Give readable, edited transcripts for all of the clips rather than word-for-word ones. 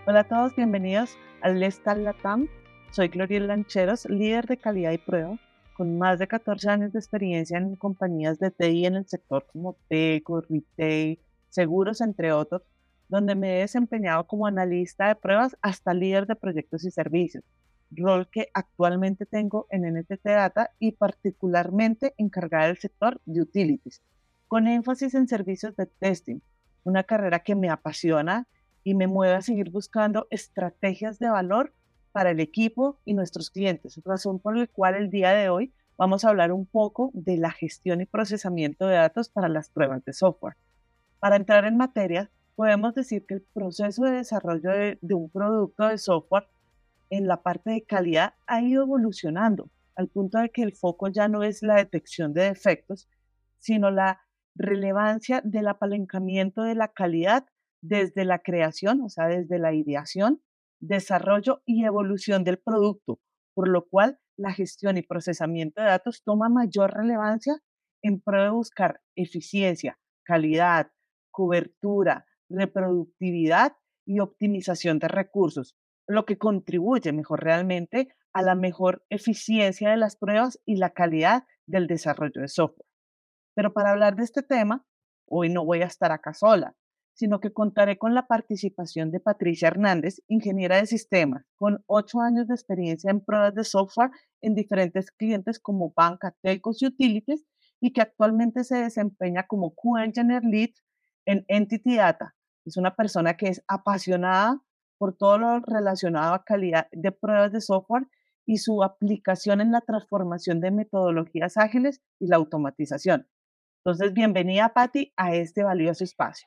Hola a todos, bienvenidos al Let's Talk Latam. Soy Gloria Lancheros, líder de calidad y prueba, con más de 14 años de experiencia en compañías de TI en el sector como Teco, Retail, seguros, entre otros, donde me he desempeñado como analista de pruebas hasta líder de proyectos y servicios, rol que actualmente tengo en NTT Data y particularmente encargada del sector de utilities, con énfasis en servicios de testing, una carrera que me apasiona y me mueve a seguir buscando estrategias de valor para el equipo y nuestros clientes, razón por la cual el día de hoy vamos a hablar un poco de la gestión y procesamiento de datos para las pruebas de software. Para entrar en materia, podemos decir que el proceso de desarrollo de un producto de software en la parte de calidad ha ido evolucionando al punto de que el foco ya no es la detección de defectos, sino la relevancia del apalancamiento de la calidad desde la creación, o sea, desde la ideación, desarrollo y evolución del producto, por lo cual la gestión y procesamiento de datos toma mayor relevancia en pro de buscar eficiencia, calidad, cobertura, reproductividad y optimización de recursos, lo que contribuye mejor realmente a la mejor eficiencia de las pruebas y la calidad del desarrollo de software. Pero para hablar de este tema, hoy no voy a estar acá sola, sino que contaré con la participación de Patricia Hernández, ingeniera de sistemas, con 8 años de experiencia en pruebas de software en diferentes clientes como banca, telcos y utilities, y que actualmente se desempeña como Q-Engineer Lead en Entity Data. Es una persona que es apasionada por todo lo relacionado a calidad de pruebas de software y su aplicación en la transformación de metodologías ágiles y la automatización. Entonces, bienvenida, Patti, a este valioso espacio.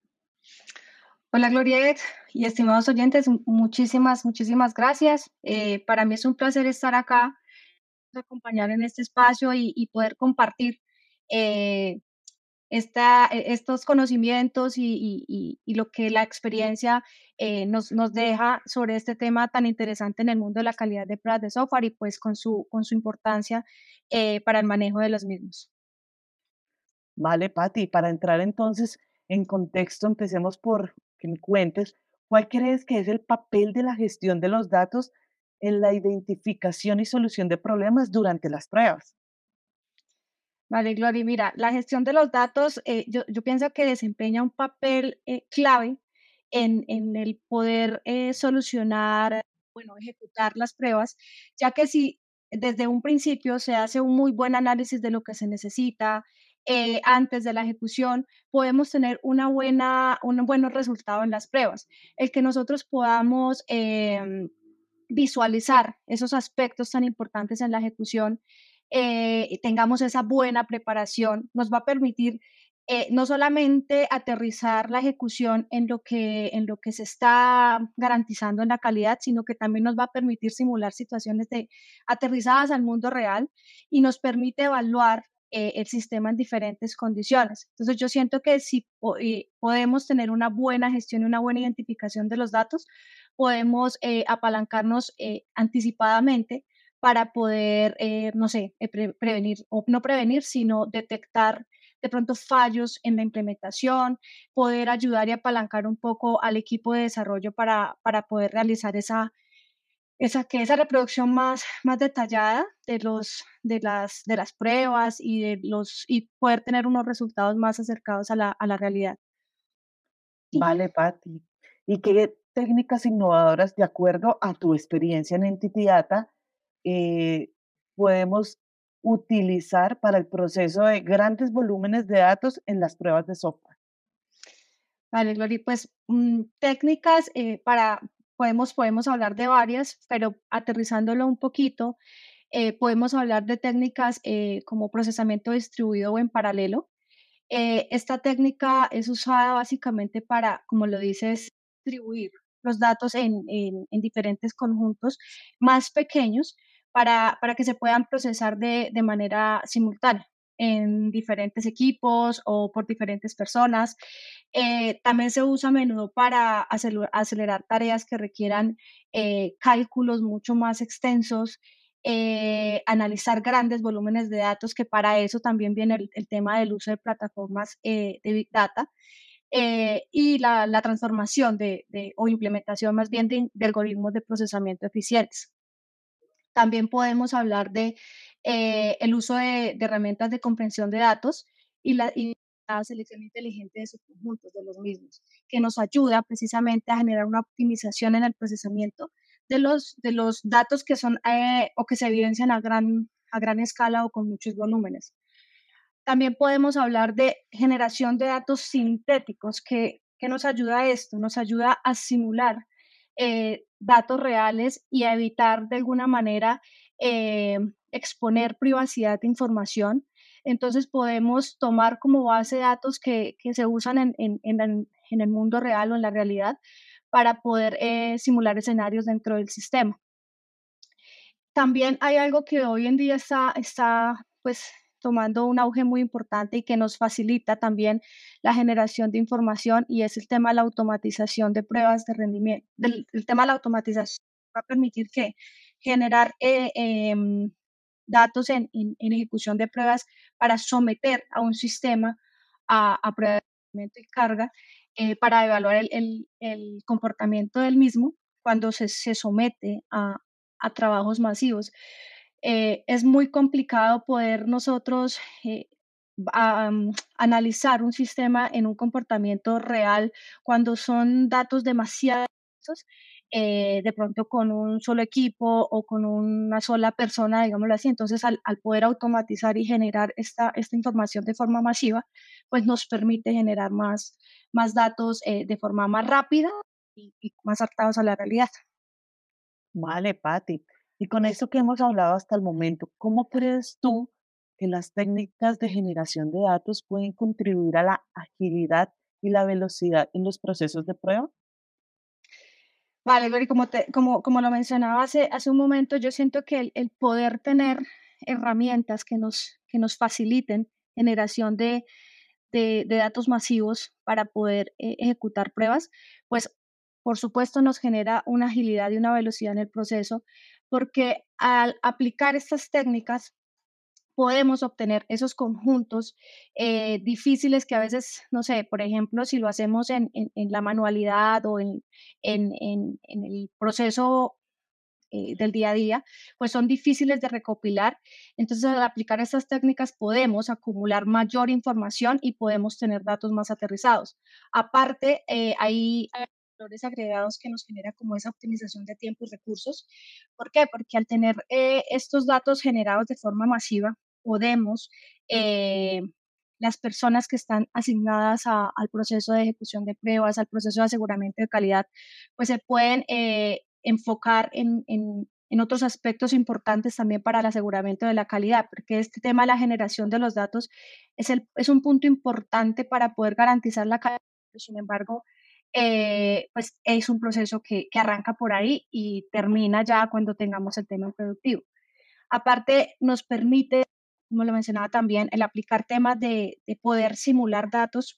Hola Gloriet y estimados oyentes, muchísimas gracias. Para mí es un placer estar acá, acompañar en este espacio y poder compartir eh, estos conocimientos y lo que la experiencia nos deja sobre este tema tan interesante en el mundo de la calidad de pruebas de software y pues con su importancia para el manejo de los mismos. Vale, Patti, para entrar entonces en contexto, empecemos por que me cuentes cuál crees que es el papel de la gestión de los datos en la identificación y solución de problemas durante las pruebas. Vale, Glory, mira, la gestión de los datos, yo pienso que desempeña un papel clave en el poder solucionar, bueno, ejecutar las pruebas, ya que si desde un principio se hace un muy buen análisis de lo que se necesita antes de la ejecución, podemos tener un buen resultado en las pruebas. El que nosotros podamos visualizar esos aspectos tan importantes en la ejecución, tengamos esa buena preparación, nos va a permitir no solamente aterrizar la ejecución en lo que se está garantizando en la calidad, sino que también nos va a permitir simular situaciones aterrizadas al mundo real y nos permite evaluar el sistema en diferentes condiciones. Entonces yo siento que si podemos tener una buena gestión y una buena identificación de los datos, podemos apalancarnos anticipadamente para poder, no sé, prevenir, o no prevenir, sino detectar de pronto fallos en la implementación, poder ayudar y apalancar un poco al equipo de desarrollo para poder realizar esa reproducción más detallada de las pruebas y poder tener unos resultados más acercados a la realidad. Sí. Vale, Patti. ¿Y qué técnicas innovadoras, de acuerdo a tu experiencia en Entity Data, eh, podemos utilizar para el proceso de grandes volúmenes de datos en las pruebas de software? Vale, Glory, pues técnicas podemos hablar de varias, pero aterrizándolo un poquito, podemos hablar de técnicas como procesamiento distribuido o en paralelo. Esta técnica es usada básicamente para, como lo dices, distribuir los datos en diferentes conjuntos más pequeños para que se puedan procesar de manera simultánea en diferentes equipos o por diferentes personas. También se usa a menudo para acelerar tareas que requieran cálculos mucho más extensos, analizar grandes volúmenes de datos, que para eso también viene el tema del uso de plataformas de Big Data. y la transformación o implementación más bien de algoritmos de procesamiento eficientes. También podemos hablar de el uso de herramientas de comprensión de datos y la selección inteligente de subconjuntos de los mismos, que nos ayuda precisamente a generar una optimización en el procesamiento de los datos que son o que se evidencian a gran escala o con muchos volúmenes. También podemos hablar de generación de datos sintéticos, que nos ayuda a esto, nos ayuda a simular datos reales y a evitar de alguna manera exponer privacidad de información. Entonces podemos tomar como base datos que se usan en el mundo real o en la realidad para poder simular escenarios dentro del sistema. También hay algo que hoy en día está pues tomando un auge muy importante y que nos facilita también la generación de información y es el tema de la automatización de pruebas de rendimiento. El tema de la automatización va a permitir que generar datos en ejecución de pruebas para someter a un sistema a prueba de rendimiento y carga para evaluar el comportamiento del mismo cuando se somete a trabajos masivos. Es muy complicado poder nosotros analizar un sistema en un comportamiento real cuando son datos demasiado extensos, de pronto con un solo equipo o con una sola persona, digámoslo así. Entonces, al poder automatizar y generar esta información de forma masiva, pues nos permite generar más datos de forma más rápida y más adaptados a la realidad. Vale, Patti. Y con esto que hemos hablado hasta el momento, ¿cómo crees tú que las técnicas de generación de datos pueden contribuir a la agilidad y la velocidad en los procesos de prueba? Vale, Glory, como lo mencionaba hace un momento, yo siento que el poder tener herramientas que nos faciliten generación de datos masivos para poder ejecutar pruebas, pues por supuesto nos genera una agilidad y una velocidad en el proceso, porque al aplicar estas técnicas podemos obtener esos conjuntos difíciles que a veces, no sé, por ejemplo, si lo hacemos en la manualidad o en el proceso del día a día, pues son difíciles de recopilar. Entonces, al aplicar estas técnicas podemos acumular mayor información y podemos tener datos más aterrizados. Aparte, hay valores agregados que nos genera como esa optimización de tiempo y recursos. ¿Por qué? Porque al tener estos datos generados de forma masiva, podemos, eh, las personas que están asignadas al proceso de ejecución de pruebas, al proceso de aseguramiento de calidad, pues se pueden enfocar en otros aspectos importantes también para el aseguramiento de la calidad, porque este tema de la generación de los datos es un punto importante para poder garantizar la calidad. Sin embargo, pues es un proceso que arranca por ahí y termina ya cuando tengamos el tema productivo. Aparte, nos permite, como lo mencionaba también, el aplicar temas de poder simular datos,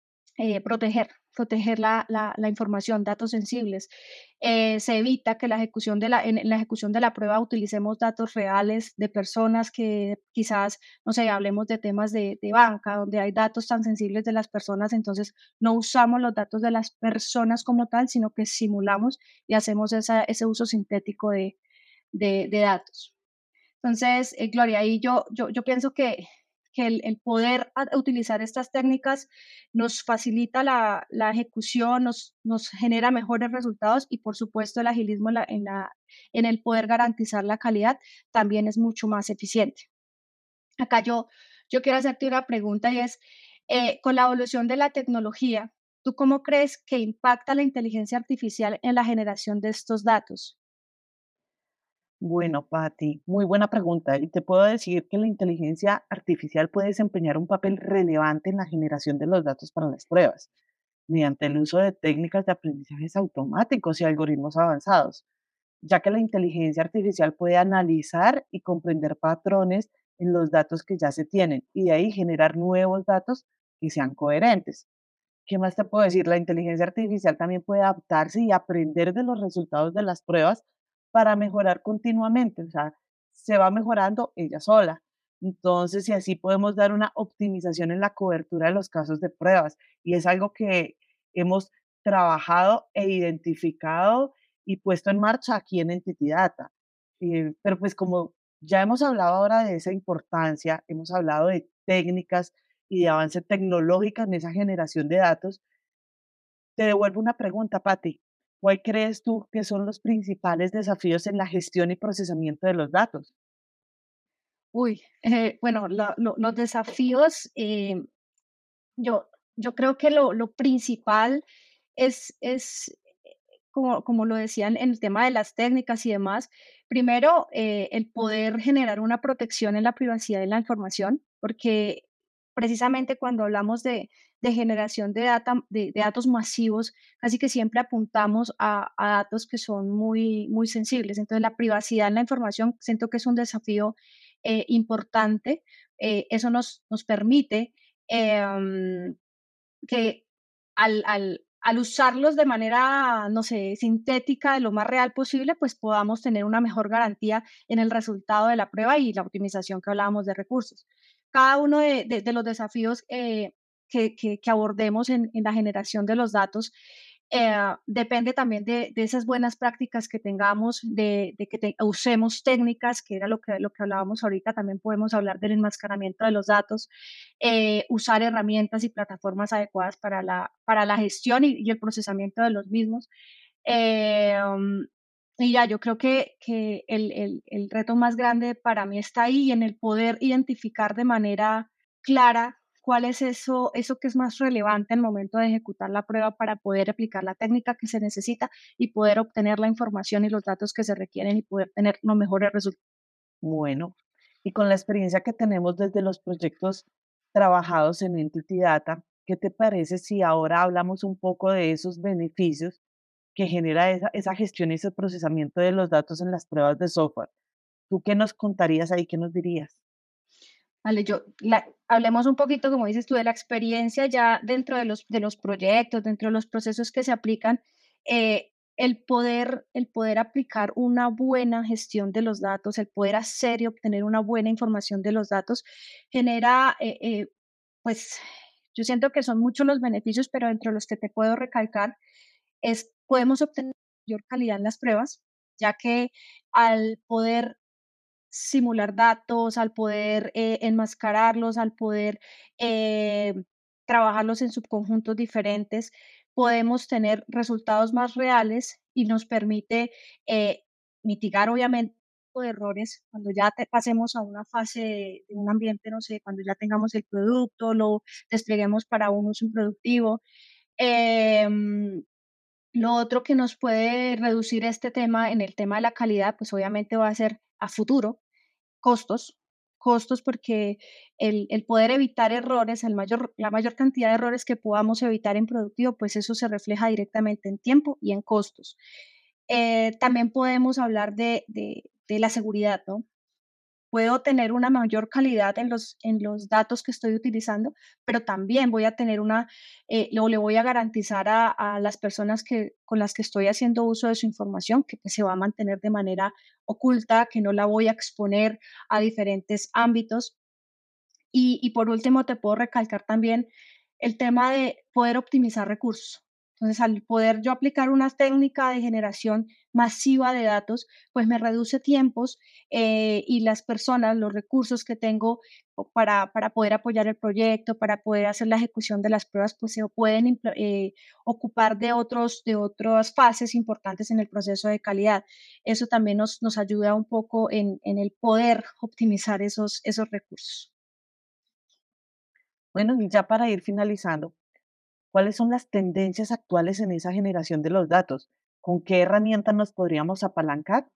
proteger la información, datos sensibles. Se evita que en la ejecución de la prueba utilicemos datos reales de personas que quizás, no sé, hablemos de temas de banca, donde hay datos tan sensibles de las personas, entonces no usamos los datos de las personas como tal, sino que simulamos y hacemos ese uso sintético de datos. Entonces, Gloria, ahí yo pienso que el poder utilizar estas técnicas nos facilita la ejecución, nos genera mejores resultados y, por supuesto, el agilismo en el poder garantizar la calidad también es mucho más eficiente. Acá yo quiero hacerte una pregunta y es, con la evolución de la tecnología, ¿tú cómo crees que impacta la inteligencia artificial en la generación de estos datos? Bueno, Patti, muy buena pregunta. Y te puedo decir que la inteligencia artificial puede desempeñar un papel relevante en la generación de los datos para las pruebas, mediante el uso de técnicas de aprendizajes automáticos y algoritmos avanzados, ya que la inteligencia artificial puede analizar y comprender patrones en los datos que ya se tienen y de ahí generar nuevos datos que sean coherentes. ¿Qué más te puedo decir? La inteligencia artificial también puede adaptarse y aprender de los resultados de las pruebas para mejorar continuamente, o sea, se va mejorando ella sola. Entonces, y así podemos dar una optimización en la cobertura de los casos de pruebas. Y es algo que hemos trabajado e identificado y puesto en marcha aquí en Entity Data. Pero pues como ya hemos hablado ahora de esa importancia, hemos hablado de técnicas y de avance tecnológico en esa generación de datos, te devuelvo una pregunta, Patti. ¿Cuál crees tú que son los principales desafíos en la gestión y procesamiento de los datos? Uy, bueno, los desafíos, yo, yo creo que lo principal es como lo decían en el tema de las técnicas y demás, primero, el poder generar una protección en la privacidad de la información, porque precisamente cuando hablamos de generación de data, de datos masivos, casi que siempre apuntamos a datos que son muy sensibles. Entonces, la privacidad en la información siento que es un desafío importante. Eso nos permite em, que al usarlos de manera, no sé, sintética, de lo más real posible, pues podamos tener una mejor garantía en el resultado de la prueba y la optimización que hablábamos de recursos. Cada uno de los desafíos que abordemos en la generación de los datos depende también de esas buenas prácticas que tengamos, de que usemos técnicas, que era lo que hablábamos ahorita, también podemos hablar del enmascaramiento de los datos, usar herramientas y plataformas adecuadas para la gestión y el procesamiento de los mismos. Um, y ya, yo creo que el reto más grande para mí está ahí en el poder identificar de manera clara cuál es eso que es más relevante en el momento de ejecutar la prueba para poder aplicar la técnica que se necesita y poder obtener la información y los datos que se requieren y poder tener los mejores resultados. Bueno, y con la experiencia que tenemos desde los proyectos trabajados en Entity Data, ¿qué te parece si ahora hablamos un poco de esos beneficios que genera esa gestión y ese procesamiento de los datos en las pruebas de software? ¿Tú qué nos contarías ahí? ¿Qué nos dirías? Vale, hablemos un poquito, como dices tú, de la experiencia ya dentro de los proyectos, dentro de los procesos que se aplican, el poder aplicar una buena gestión de los datos, el poder hacer y obtener una buena información de los datos, genera, pues, yo siento que son muchos los beneficios, pero entre los que te puedo recalcar podemos obtener mayor calidad en las pruebas, ya que al poder simular datos, al poder enmascararlos, al poder eh, trabajarlos en subconjuntos diferentes, podemos tener resultados más reales y nos permite mitigar, obviamente, de errores cuando ya pasemos a una fase de un ambiente, no sé, cuando ya tengamos el producto, lo despleguemos para un uso productivo. Em, lo otro que nos puede reducir este tema en el tema de la calidad, pues obviamente va a ser a futuro costos, costos porque el poder evitar errores, la mayor cantidad de errores que podamos evitar en productivo, pues eso se refleja directamente en tiempo y en costos. También podemos hablar de la seguridad, ¿no? Puedo tener una mayor calidad en los datos que estoy utilizando, pero también voy a tener le voy a garantizar a las personas con las que estoy haciendo uso de su información que pues, se va a mantener de manera oculta, que no la voy a exponer a diferentes ámbitos. Y por último, te puedo recalcar también el tema de poder optimizar recursos. Entonces, al poder yo aplicar una técnica de generación masiva de datos, pues me reduce tiempos y las personas, los recursos que tengo para poder apoyar el proyecto, para poder hacer la ejecución de las pruebas, pues se pueden ocupar de otras fases importantes en el proceso de calidad. Eso también nos ayuda un poco en el poder optimizar esos recursos. Bueno, y ya para ir finalizando, ¿cuáles son las tendencias actuales en esa generación de los datos? ¿Con qué herramientas nos podríamos apalancar?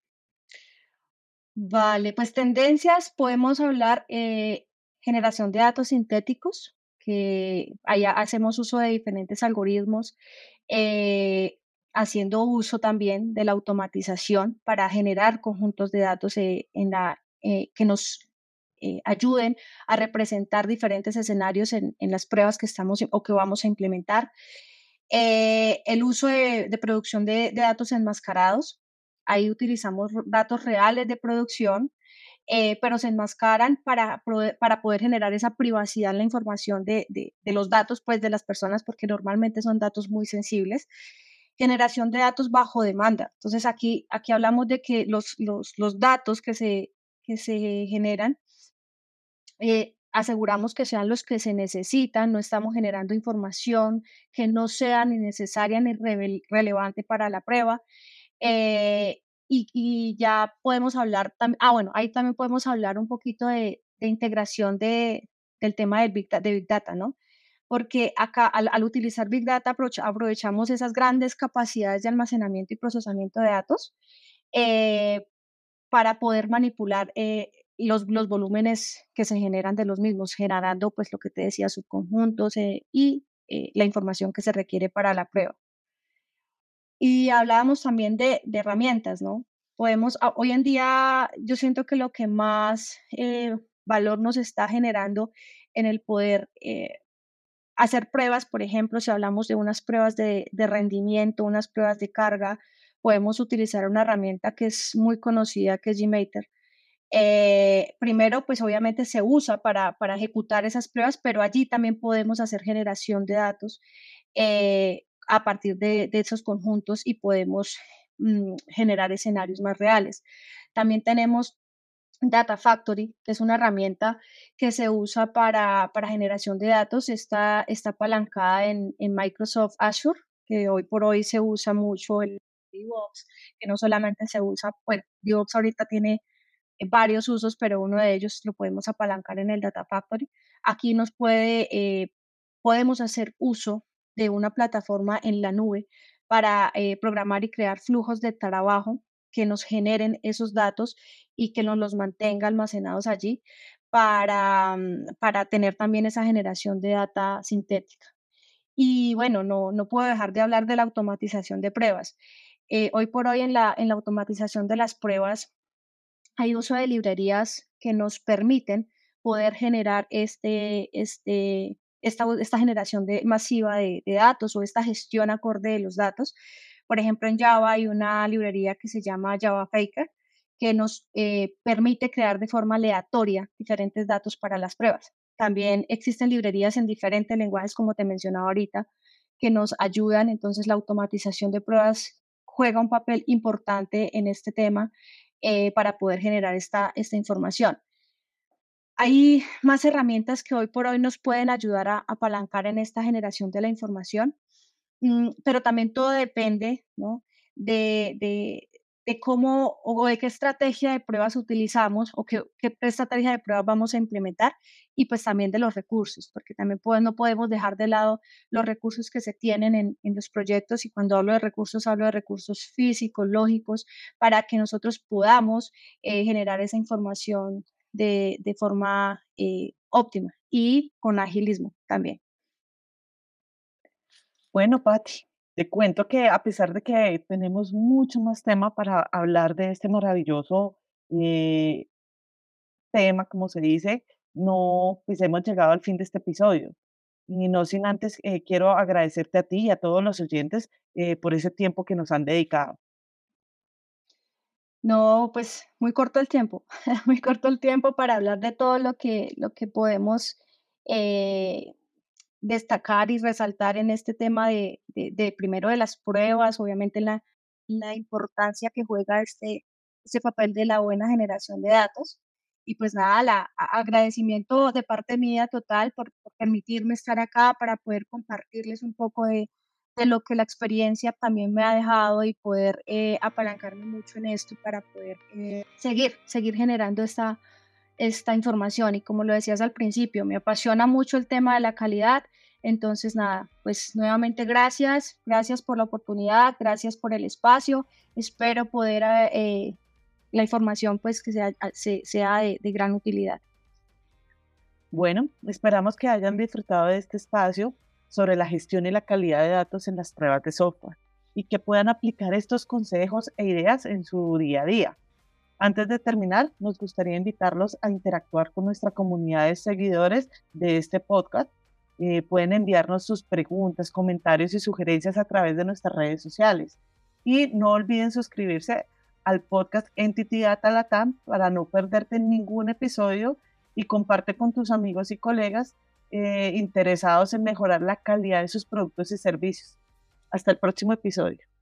Vale, pues tendencias, podemos hablar generación de datos sintéticos, que allá hacemos uso de diferentes algoritmos, eh, haciendo uso también de la automatización para generar conjuntos de datos que nos ayuden a representar diferentes escenarios en las pruebas que estamos o que vamos a implementar. El uso de producción de datos enmascarados. Ahí utilizamos datos reales de producción pero se enmascaran para poder generar esa privacidad en la información de los datos, pues, de las personas, porque normalmente son datos muy sensibles. Generación de datos bajo demanda. Entonces, aquí hablamos de que los datos que se generan, aseguramos que sean los que se necesitan, no estamos generando información que no sea ni necesaria ni relevante para la prueba. Y ya podemos hablar también, bueno, ahí también podemos hablar un poquito de integración del tema de Big Data, ¿no? Porque acá al utilizar Big Data aprovechamos esas grandes capacidades de almacenamiento y procesamiento de datos, eh, para poder manipular, los volúmenes que se generan de los mismos, generando, pues, lo que te decía, subconjuntos, la información que se requiere para la prueba. Y hablábamos también de herramientas, ¿no? Hoy en día, yo siento que lo que más, valor nos está generando en el poder, hacer pruebas, por ejemplo, si hablamos de unas pruebas de rendimiento, unas pruebas de carga, podemos utilizar una herramienta que es muy conocida, que es GMater. Primero, pues obviamente se usa para ejecutar esas pruebas, pero allí también podemos hacer generación de datos, a partir de esos conjuntos, y podemos, generar escenarios más reales. También tenemos Data Factory, que es una herramienta que se usa para generación de datos. Está apalancada en Microsoft Azure, que hoy por hoy se usa mucho el DevOps, que no solamente se usa, bueno, DevOps ahorita tiene, varios usos, pero uno de ellos lo podemos apalancar en el Data Factory. Aquí podemos hacer uso de una plataforma en la nube para, programar y crear flujos de trabajo que nos generen esos datos y que nos los mantenga almacenados allí para tener también esa generación de data sintética. Y bueno, no puedo dejar de hablar de la automatización de pruebas. Hoy por hoy en la automatización de las pruebas hay uso de librerías que nos permiten poder generar esta generación masiva de datos, o esta gestión acorde de los datos. Por ejemplo, en Java hay una librería que se llama Java Faker, que nos, permite crear de forma aleatoria diferentes datos para las pruebas. También existen librerías en diferentes lenguajes, como te mencionaba ahorita, que nos ayudan. Entonces, la automatización de pruebas juega un papel importante en este tema, para poder generar esta información. Hay más herramientas que hoy por hoy nos pueden ayudar a apalancar en esta generación de la información, pero también todo depende, ¿no? De cómo o de qué estrategia de pruebas utilizamos, o qué estrategia de pruebas vamos a implementar, y pues también de los recursos, porque también no podemos dejar de lado los recursos que se tienen en los proyectos. Y cuando hablo de recursos físicos, lógicos, para que nosotros podamos, generar esa información de forma, óptima y con agilismo también. Bueno, Patti, te cuento que a pesar de que tenemos mucho más tema para hablar de este maravilloso eh, tema, como se dice, no, pues hemos llegado al fin de este episodio. Y no sin antes, quiero agradecerte a ti y a todos los oyentes por ese tiempo que nos han dedicado. No, pues muy corto el tiempo, muy corto el tiempo para hablar de todo lo que podemos, eh, destacar y resaltar en este tema de primero de las pruebas, obviamente la importancia que juega este papel de la buena generación de datos. Y pues nada, agradecimiento de parte mía total por permitirme estar acá para poder compartirles un poco de lo que la experiencia también me ha dejado, y poder, apalancarme mucho en esto para poder, seguir generando esta información. Y como lo decías al principio, me apasiona mucho el tema de la calidad. Entonces, nada, pues nuevamente gracias por la oportunidad, gracias por el espacio. Espero poder, la información, pues, que sea de gran utilidad. Bueno, esperamos que hayan disfrutado de este espacio sobre la gestión y la calidad de datos en las pruebas de software y que puedan aplicar estos consejos e ideas en su día a día. Antes de terminar, nos gustaría invitarlos a interactuar con nuestra comunidad de seguidores de este podcast. Pueden enviarnos sus preguntas, comentarios y sugerencias a través de nuestras redes sociales. Y no olviden suscribirse al podcast Entity Data Latam para no perderte ningún episodio y comparte con tus amigos y colegas interesados en mejorar la calidad de sus productos y servicios. Hasta el próximo episodio.